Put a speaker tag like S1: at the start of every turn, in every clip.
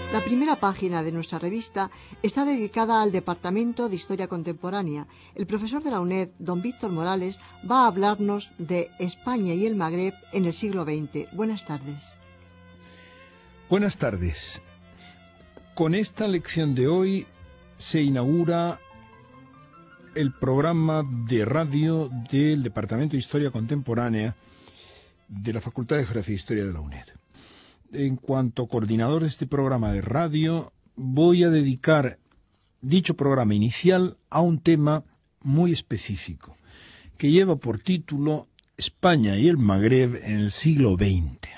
S1: La primera página de nuestra revista está dedicada al Departamento de Historia Contemporánea. El profesor de la UNED, don Víctor Morales, va a hablarnos de España y el Magreb en el siglo XX. Buenas tardes.
S2: Buenas tardes. Con esta lección de hoy se inaugura el programa de radio del Departamento de Historia Contemporánea de la Facultad de Geografía e Historia de la UNED. En cuanto coordinador de este programa de radio, voy a dedicar dicho programa inicial a un tema muy específico, que lleva por título España y el Magreb en el siglo XX.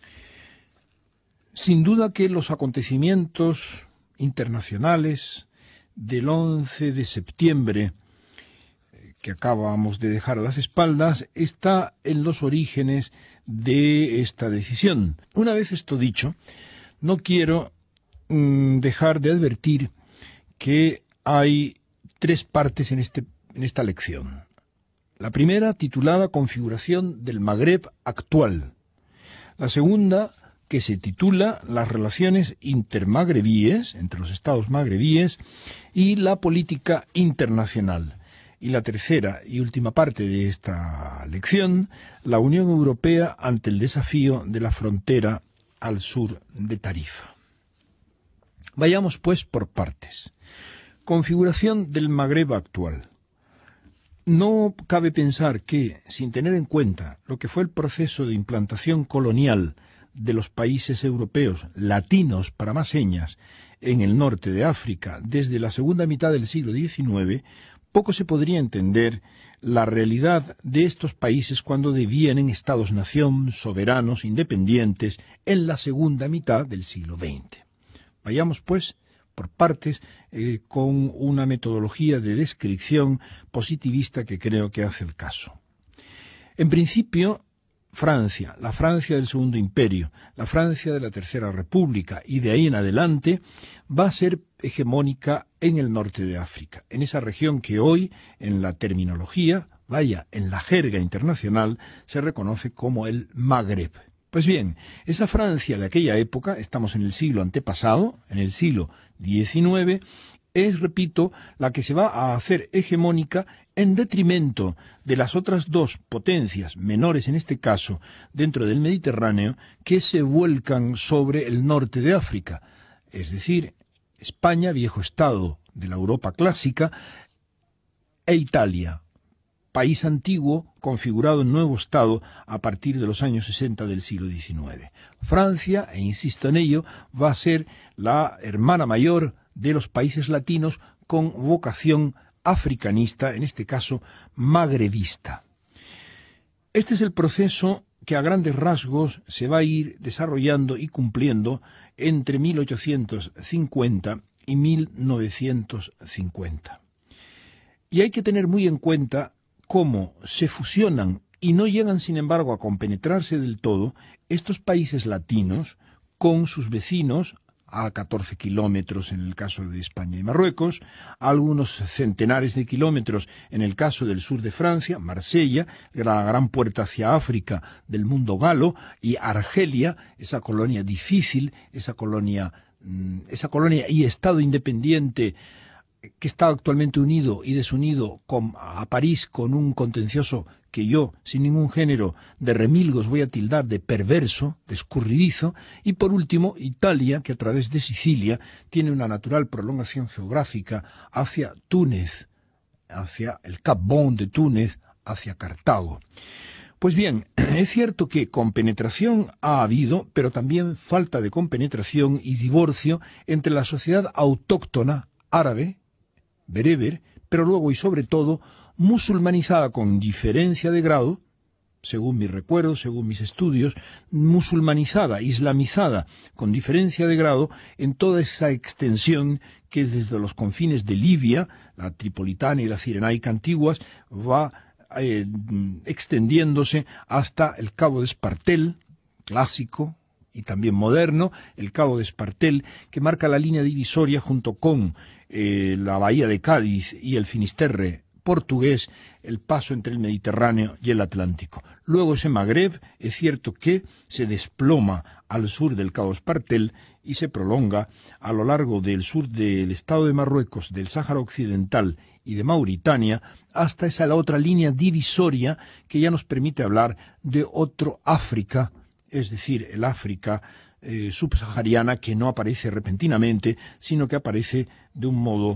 S2: Sin duda que los acontecimientos internacionales del 11 de septiembre, que acabamos de dejar a las espaldas, está en los orígenes de esta decisión. Una vez esto dicho, no quiero dejar de advertir que hay tres partes en esta lección. La primera, titulada Configuración del Magreb actual. La segunda, que se titula Las relaciones intermagrebíes, entre los estados magrebíes, y la política internacional. Y la tercera y última parte de esta lección, la Unión Europea ante el desafío de la frontera al sur de Tarifa. Vayamos pues por partes. Configuración del Magreb actual. No cabe pensar que, sin tener en cuenta lo que fue el proceso de implantación colonial de los países europeos latinos para más señas en el norte de África desde la segunda mitad del siglo XIX, poco se podría entender la realidad de estos países cuando devienen estados-nación soberanos independientes en la segunda mitad del siglo XX. Vayamos, pues, por partes, con una metodología de descripción positivista que creo que hace el caso. En principio, Francia, la Francia del Segundo Imperio, la Francia de la Tercera República y de ahí en adelante va a ser hegemónica en el norte de África, en esa región que hoy, en la terminología, en la jerga internacional, se reconoce como el Magreb. Pues bien, esa Francia de aquella época, estamos en el siglo antepasado, en el siglo XIX, es, repito, la que se va a hacer hegemónica en detrimento de las otras dos potencias, menores en este caso, dentro del Mediterráneo, que se vuelcan sobre el norte de África, es decir, España, viejo estado de la Europa clásica, e Italia, país antiguo configurado en nuevo estado a partir de los años 60 del siglo XIX. Francia, e insisto en ello, va a ser la hermana mayor de los países latinos con vocación africanista, en este caso magrebista. Este es el proceso que a grandes rasgos se va a ir desarrollando y cumpliendo entre 1850 y 1950. Y hay que tener muy en cuenta cómo se fusionan y no llegan, sin embargo, a compenetrarse del todo estos países latinos con sus vecinos a 14 kilómetros en el caso de España y Marruecos, a algunos centenares de kilómetros en el caso del sur de Francia, Marsella, la gran puerta hacia África del mundo galo, y Argelia, esa colonia difícil, esa colonia y estado independiente que está actualmente unido y desunido a París con un contencioso que yo, sin ningún género de remilgos, voy a tildar de perverso, de escurridizo, y por último, Italia, que a través de Sicilia tiene una natural prolongación geográfica hacia Túnez, hacia el Cap Bon de Túnez, hacia Cartago. Pues bien, es cierto que compenetración ha habido, pero también falta de compenetración y divorcio entre la sociedad autóctona árabe, bereber, pero luego y sobre todo musulmanizada con diferencia de grado, según mis recuerdos, según mis estudios, musulmanizada, islamizada, con diferencia de grado en toda esa extensión que desde los confines de Libia, la tripolitana y la cirenaica antiguas, va extendiéndose hasta el Cabo de Espartel, clásico y también moderno, el Cabo de Espartel, que marca la línea divisoria junto con la bahía de Cádiz y el Finisterre portugués, el paso entre el Mediterráneo y el Atlántico. Luego ese Magreb es cierto que se desploma al sur del Cabo Espartel y se prolonga a lo largo del sur del Estado de Marruecos, del Sáhara Occidental y de Mauritania, hasta esa la otra línea divisoria que ya nos permite hablar de otro África, es decir, el África subsahariana, que no aparece repentinamente, sino que aparece de un modo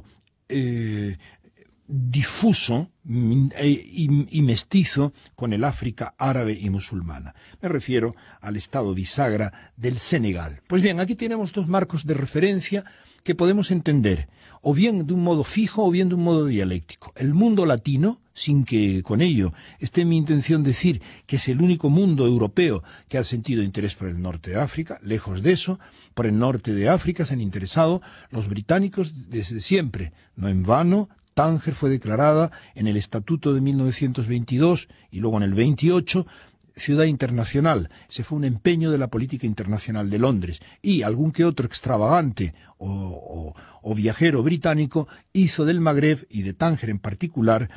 S2: difuso y mestizo con el África árabe y musulmana. Me refiero al estado bisagra del Senegal. Pues bien, aquí tenemos dos marcos de referencia que podemos entender, o bien de un modo fijo o bien de un modo dialéctico. El mundo latino, sin que con ello esté en mi intención decir que es el único mundo europeo que ha sentido interés por el norte de África, lejos de eso, por el norte de África se han interesado los británicos desde siempre, no en vano. Tánger fue declarada en el Estatuto de 1922 y luego en el 28 ciudad internacional. Ese fue un empeño de la política internacional de Londres. Y algún que otro extravagante o viajero británico hizo del Magreb y de Tánger en particular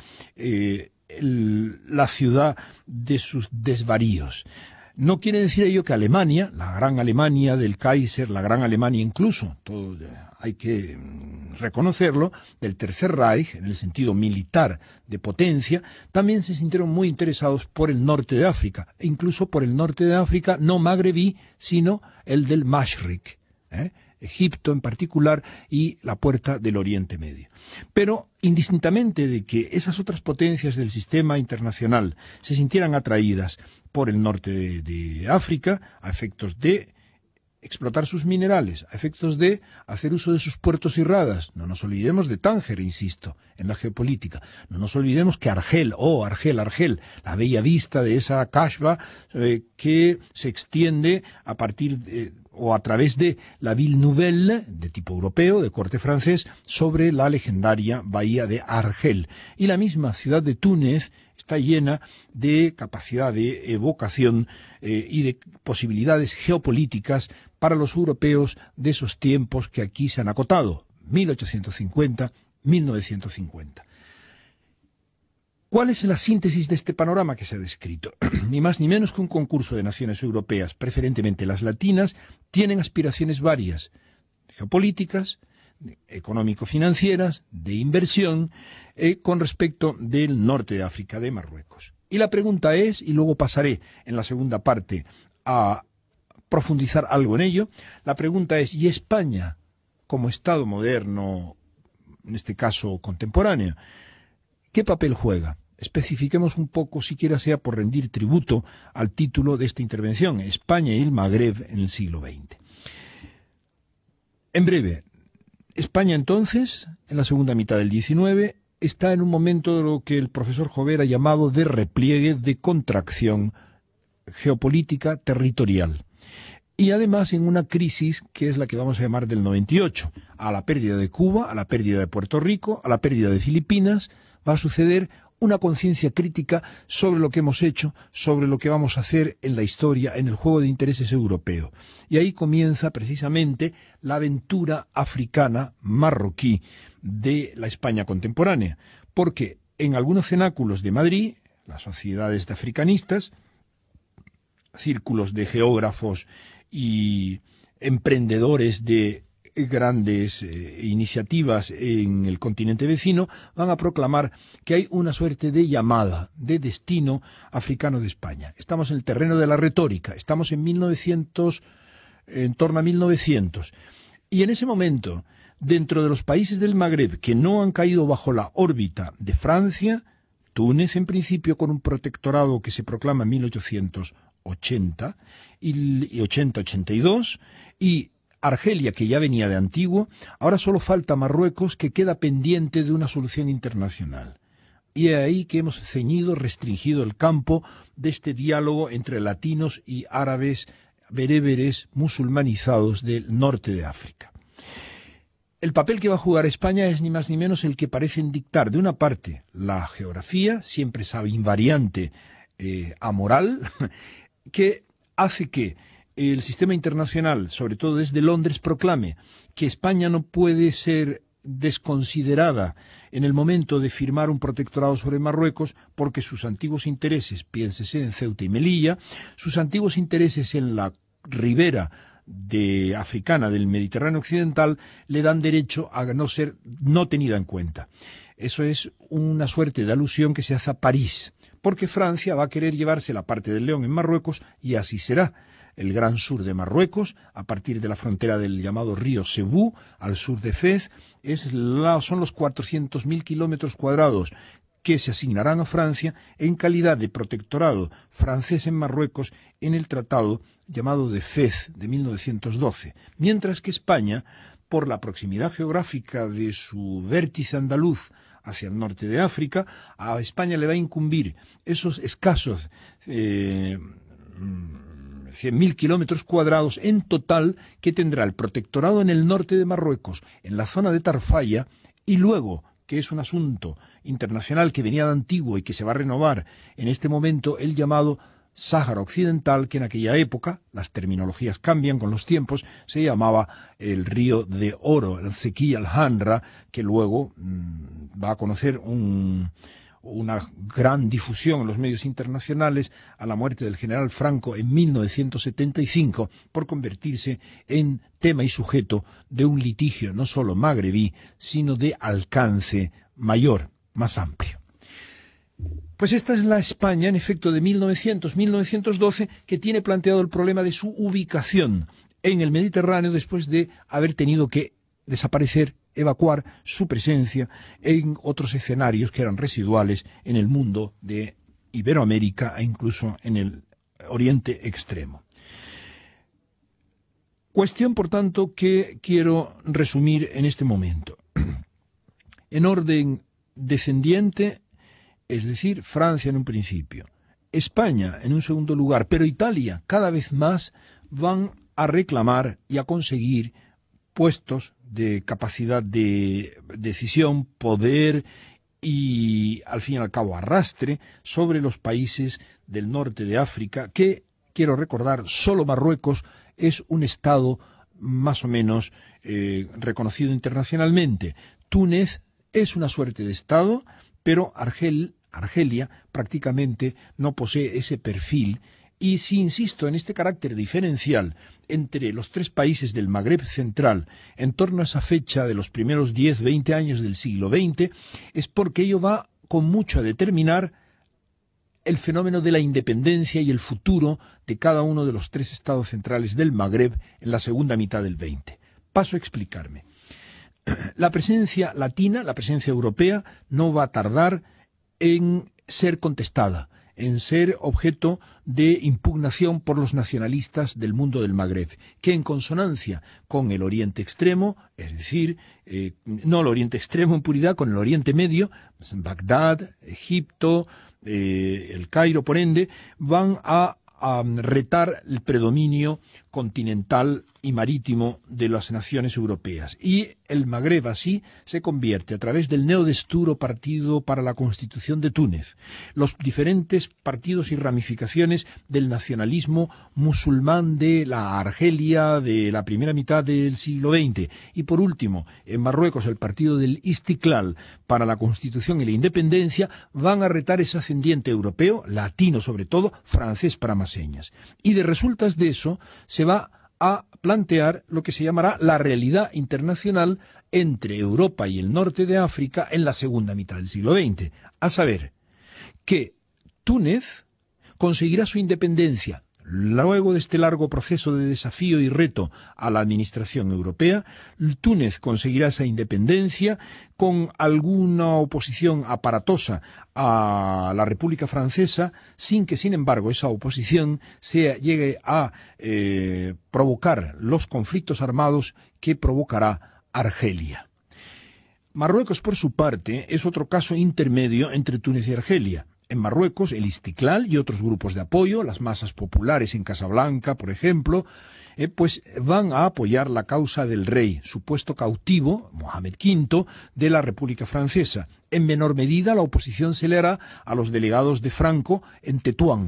S2: la ciudad de sus desvaríos. No quiere decir ello que Alemania, la gran Alemania del Kaiser, la gran Alemania incluso, todo hay que reconocerlo, del Tercer Reich, en el sentido militar de potencia, también se sintieron muy interesados por el norte de África, e incluso por el norte de África no magrebí, sino el del Mashriq, Egipto en particular y la puerta del Oriente Medio. Pero indistintamente de que esas otras potencias del sistema internacional se sintieran atraídas por el norte de África a efectos de explotar sus minerales, a efectos de hacer uso de sus puertos y radas. No nos olvidemos de Tánger, insisto, en la geopolítica. No nos olvidemos que Argel, la bella vista de esa Kashfa que se extiende a partir o a través de la Ville Nouvelle, de tipo europeo, de corte francés, sobre la legendaria bahía de Argel. Y la misma ciudad de Túnez está llena de capacidad de evocación y de posibilidades geopolíticas para los europeos de esos tiempos que aquí se han acotado, 1850, 1950. ¿Cuál es la síntesis de este panorama que se ha descrito? Ni más ni menos que un concurso de naciones europeas, preferentemente las latinas, tienen aspiraciones varias, geopolíticas, económico-financieras, de inversión, con respecto del norte de África, de Marruecos. Y la pregunta es, y luego pasaré en la segunda parte a profundizar algo en ello, la pregunta es, ¿y España, como Estado moderno, en este caso contemporáneo, qué papel juega? Especifiquemos un poco, siquiera sea por rendir tributo al título de esta intervención, España y el Magreb en el siglo XX. En breve, España entonces, en la segunda mitad del XIX, está en un momento de lo que el profesor Jover ha llamado de repliegue, de contracción geopolítica territorial. Y además en una crisis que es la que vamos a llamar del 98. A la pérdida de Cuba, a la pérdida de Puerto Rico, a la pérdida de Filipinas, va a suceder una conciencia crítica sobre lo que hemos hecho, sobre lo que vamos a hacer en la historia, en el juego de intereses europeo. Y ahí comienza precisamente la aventura africana marroquí de la España contemporánea, porque en algunos cenáculos de Madrid, las sociedades de africanistas, círculos de geógrafos y emprendedores de grandes iniciativas en el continente vecino, van a proclamar que hay una suerte de llamada, de destino africano de España. Estamos en el terreno de la retórica, estamos en 1900, en torno a 1900, y en ese momento, dentro de los países del Magreb que no han caído bajo la órbita de Francia, Túnez en principio con un protectorado que se proclama en 1880 y 80-82, y Argelia, que ya venía de antiguo, ahora solo falta Marruecos, que queda pendiente de una solución internacional. Y es ahí que hemos restringido el campo de este diálogo entre latinos y árabes bereberes musulmanizados del norte de África. El papel que va a jugar España es ni más ni menos el que parecen dictar, de una parte, la geografía, siempre sabe invariante, amoral, que hace que el sistema internacional, sobre todo desde Londres, proclame que España no puede ser desconsiderada en el momento de firmar un protectorado sobre Marruecos, porque sus antiguos intereses, piénsese en Ceuta y Melilla, sus antiguos intereses en la ribera africana del Mediterráneo occidental le dan derecho a no ser no tenida en cuenta. Eso es una suerte de alusión que se hace a París, porque Francia va a querer llevarse la parte del León en Marruecos, y así será. El gran sur de Marruecos, a partir de la frontera del llamado río Sebú, al sur de Fez, son los 400.000 kilómetros cuadrados que se asignarán a Francia en calidad de protectorado francés en Marruecos en el tratado llamado de Fez de 1912, mientras que España, por la proximidad geográfica de su vértice andaluz hacia el norte de África, a España le va a incumbir esos escasos 100.000 kilómetros cuadrados en total que tendrá el protectorado en el norte de Marruecos, en la zona de Tarfaya, y luego, que es un asunto internacional que venía de antiguo y que se va a renovar en este momento, el llamado Sáhara Occidental, que en aquella época, las terminologías cambian con los tiempos, se llamaba el Río de Oro, el Sequí al-Handra, que luego va a conocer una gran difusión en los medios internacionales a la muerte del general Franco en 1975, por convertirse en tema y sujeto de un litigio no solo magrebí, sino de alcance mayor, más amplio. Pues esta es la España, en efecto, de 1900-1912, que tiene planteado el problema de su ubicación en el Mediterráneo después de haber tenido que desaparecer, evacuar su presencia en otros escenarios que eran residuales en el mundo de Iberoamérica e incluso en el Oriente Extremo. Cuestión, por tanto, que quiero resumir en este momento. En orden descendiente, es decir, Francia en un principio, España en un segundo lugar, pero Italia cada vez más van a reclamar y a conseguir puestos de capacidad de decisión, poder y, al fin y al cabo, arrastre sobre los países del norte de África, que, quiero recordar, solo Marruecos es un estado más o menos reconocido internacionalmente. Túnez es una suerte de estado, pero Argelia prácticamente no posee ese perfil, y si insisto en este carácter diferencial entre los tres países del Magreb central en torno a esa fecha de los primeros 10-20 años del siglo XX, es porque ello va con mucho a determinar el fenómeno de la independencia y el futuro de cada uno de los tres estados centrales del Magreb en la segunda mitad del XX. Paso a explicarme. La presencia latina, la presencia europea, no va a tardar en ser contestada, en ser objeto de impugnación por los nacionalistas del mundo del Magreb, que en consonancia con el Oriente Extremo, es decir, no el Oriente Extremo en puridad, con el Oriente Medio, Bagdad, Egipto, el Cairo, por ende, van a retar el predominio continental y marítimo de las naciones europeas. Y el Magreb así se convierte, a través del neodesturo Partido para la Constitución de Túnez, los diferentes partidos y ramificaciones del nacionalismo musulmán de la Argelia de la primera mitad del siglo XX, y por último, en Marruecos, el partido del Istiklal para la Constitución y la Independencia, van a retar ese ascendiente europeo, latino sobre todo, francés para más señas. Y de resultas de eso se va a plantear lo que se llamará la realidad internacional entre Europa y el norte de África en la segunda mitad del siglo XX, a saber, que Túnez conseguirá su independencia luego de este largo proceso de desafío y reto a la administración europea. Túnez conseguirá esa independencia con alguna oposición aparatosa a la República Francesa, sin que, sin embargo, esa oposición llegue a provocar los conflictos armados que provocará Argelia. Marruecos, por su parte, es otro caso intermedio entre Túnez y Argelia. En Marruecos, el Istiklal y otros grupos de apoyo, las masas populares en Casablanca, por ejemplo, pues van a apoyar la causa del rey, supuesto cautivo, Mohamed V, de la República Francesa. En menor medida, la oposición se le hará a los delegados de Franco en Tetuán,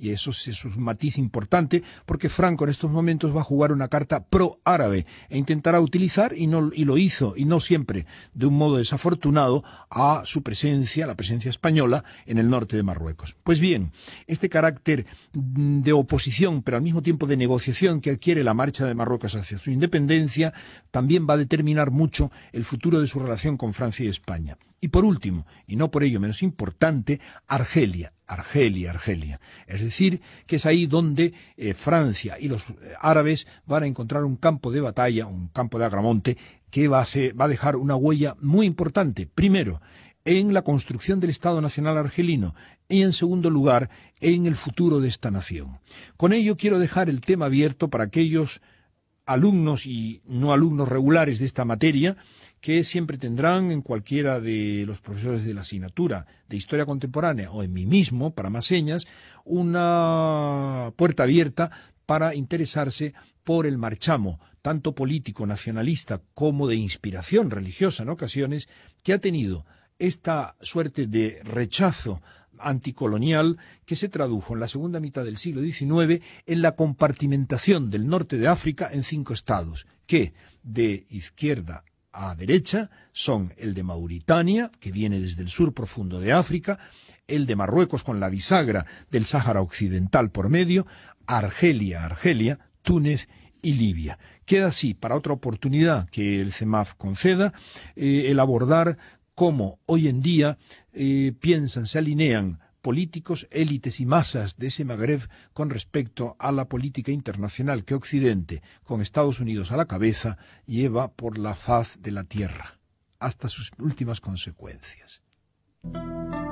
S2: y eso es un matiz importante, porque Franco en estos momentos va a jugar una carta pro-árabe e intentará utilizar, y lo hizo, y no siempre de un modo desafortunado, a su presencia, la presencia española, en el norte de Marruecos. Pues bien, este carácter de oposición, pero al mismo tiempo de negociación que adquiere la marcha de Marruecos hacia su independencia, también va a determinar mucho el futuro de su relación con Francia y España. Y por último, y no por ello menos importante, Argelia. Es decir, que es ahí donde Francia y los árabes van a encontrar un campo de batalla, un campo de agramonte, que va a dejar una huella muy importante. Primero, en la construcción del Estado Nacional argelino y, en segundo lugar, en el futuro de esta nación. Con ello quiero dejar el tema abierto para aquellos alumnos y no alumnos regulares de esta materia, que siempre tendrán en cualquiera de los profesores de la asignatura de Historia Contemporánea o en mí mismo, para más señas, una puerta abierta para interesarse por el marchamo, tanto político, nacionalista, como de inspiración religiosa en ocasiones, que ha tenido esta suerte de rechazo anticolonial que se tradujo en la segunda mitad del siglo XIX en la compartimentación del norte de África en 5 estados, que de izquierda a derecha son el de Mauritania, que viene desde el sur profundo de África, el de Marruecos con la bisagra del Sáhara Occidental por medio, Argelia, Túnez y Libia. Queda así, para otra oportunidad que el CEMAF conceda, el abordar cómo hoy en día piensan, se alinean políticos, élites y masas de ese Magreb con respecto a la política internacional que Occidente, con Estados Unidos a la cabeza, lleva por la faz de la tierra, hasta sus últimas consecuencias.